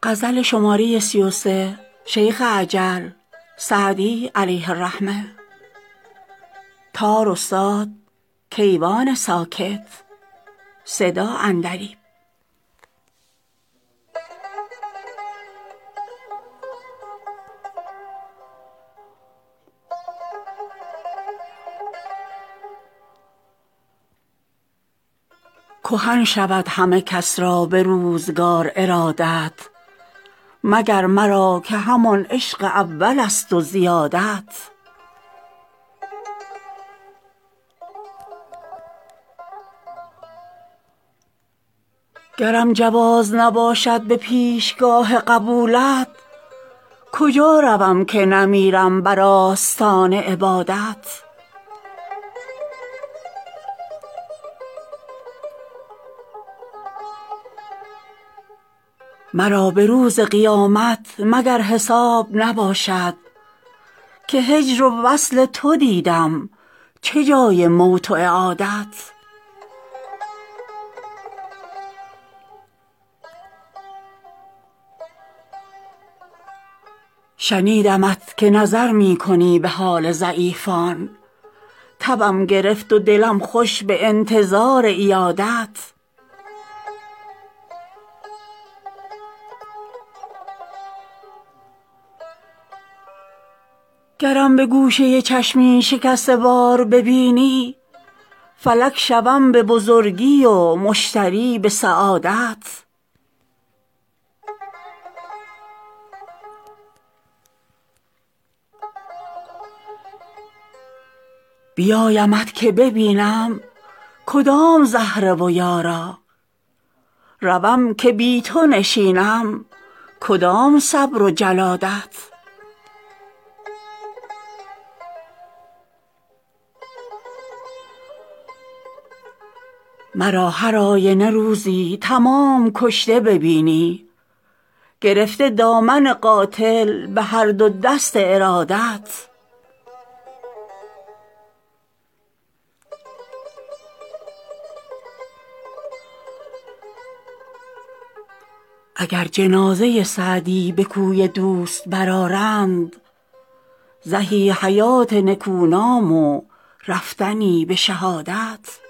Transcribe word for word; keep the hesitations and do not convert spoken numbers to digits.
غزل شماره سی و سه شیخ عجل سعدی علیه الرحمه. تار استاد کیوان ساکت. صدا عندلیب. کهن شود همه کس را به روزگار ارادت، مگر مرا که همان عشق اول است و زیادت. گرم جواز نباشد به پیشگاه قبولت، کجا روم که نمیرم بر آستان عبادت. مرا به روز قیامت مگر حساب نباشد، که هجر و وصل تو دیدم چه جای موت و اعادت. شنیدمت که نظر می کنی به حال ضعیفان، تبم گرفت و دلم خوش به انتظار عیادت. گرم به گوشه چشمی شکسته وار ببینی، فلک شوم به بزرگی و مشتری به سعادت. بیایمت که ببینم کدام زهره و یارا، روم که بی تو نشینم کدام صبر و جلادت. مرا هر آینه روزی تمام کشته ببینی، گرفته دامن قاتل به هر دو دست ارادت. اگر جنازه سعدی به کوی دوست برآرند، زهی حیات نکونام و رفتنی به شهادت.